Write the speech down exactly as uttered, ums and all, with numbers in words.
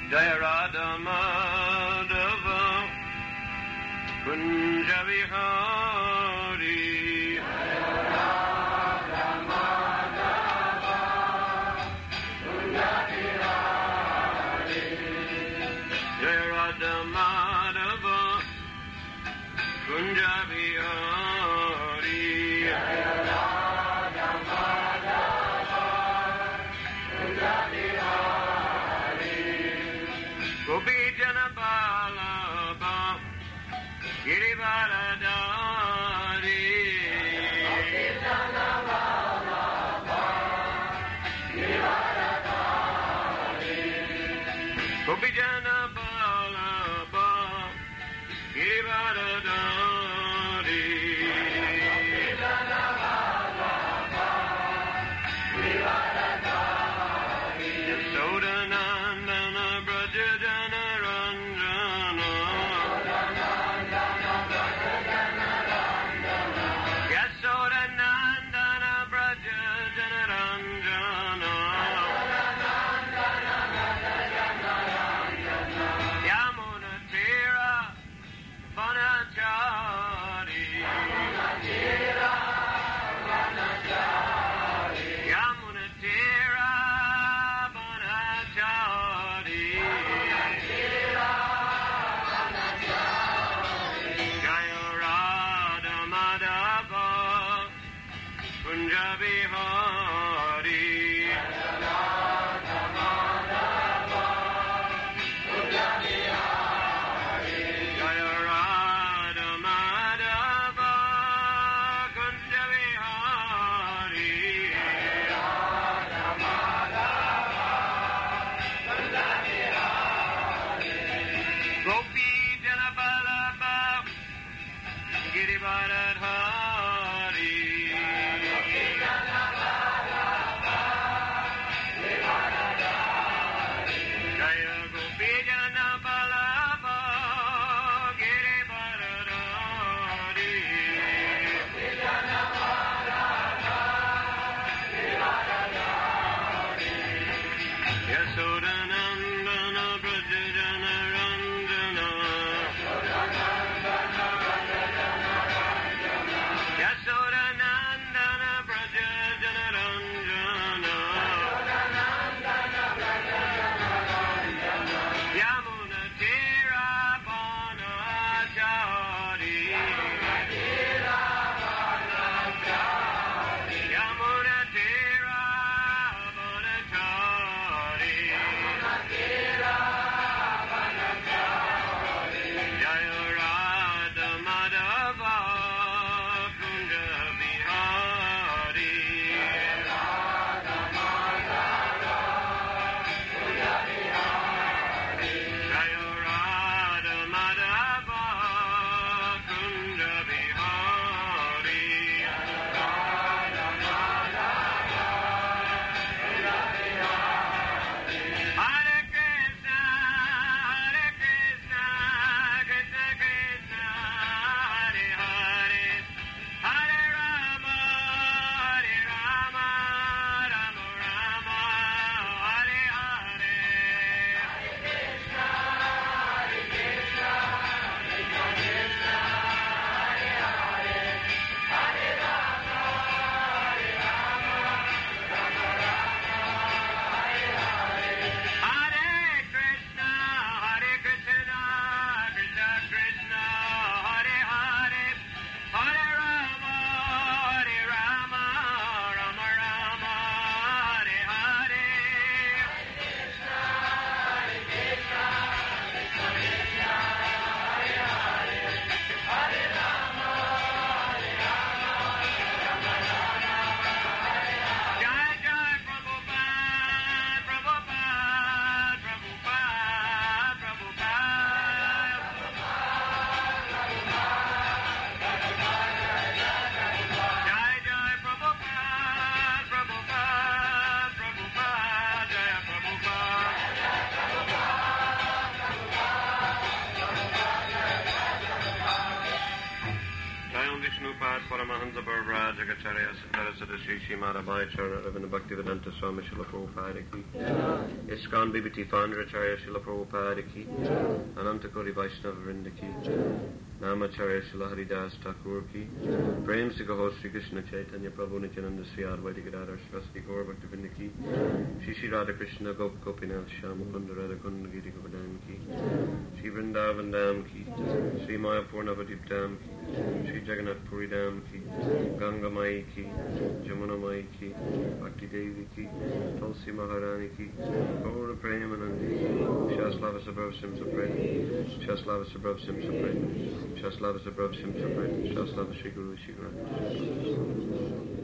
Jaya Radha Madhava Kunja Vihari Jaya Radha Madhava Kunja Vihari Jaya Radha Madhava Kunja Vihari Jaya Radha Madhava Kunja Vihari Gopi Jana Balaba Girivaradari Gopi Jana Balaba Girivaradari Gopi Jana Balaba Girivaradari Gopi Jana Balaba Girivaradari Yasodanandana Brajajana Ranjana Yasodanandana Brajajana Ranjana Yamuna Tira Vanachari Yamuna Tira Vanachari Yamuna Tira Vanachari Jaya Radha Madhava Kunja Vihari Jaya Radha Madhava Kunja Vihari Jaya Radha Madhava Kunja Vihari Jaya Radha Madhava Kunja Vihari Gopi Jana Balaba Girivaradhari Gopi Jana Balaba Girivaradhari Jaya Gopi Jana Balaba Girivaradhari Gopi Jana Balaba Girivaradhari Yasodanandana Brajajana Ranjana Yasodanandana Brajajana Ranjana Yamuna Tira Vanachari Yamuna Tira Vanachari Yamuna Tira Vanachari Yamuna Bharat Paramahansa Bharara Jagacharya Siddharasada Sri Shrimad Abhayacharya Ravina Bhaktivedanta Swami Srila Prabhupada Ki ISKCON B B T Founderacharya Srila Prabhupada Ki Anantakoti Vaishnava Vrinda Ki Namacharya Srila Haridas Thakur Ki Prem Sigaho Sri Krishna Chaitanya Prabhu Nityananda Sri Advaita Gadadhar Srasati Gaur Bhaktivedanta Ki Shri Shri Radha Krishna Gop Gopinath Shama Kunda Radha Kunda Giri Govardhan Ki Shri Vrindavan Dham Ki Shri Mayapur Navadip Dham Ki Shri Jagannath Puri Dham Ki Ganga Mai Ki Jamuna Mai Ki Bhakti Devi Ki Tulsi Maharani Ki Gaura Premanandi Shaslava Sabrav Sim Sapret Shaslava Sabrav Sim Sapret Shaslava Sabrav Sim Sapret Shaslava Shri Guru Shri Guru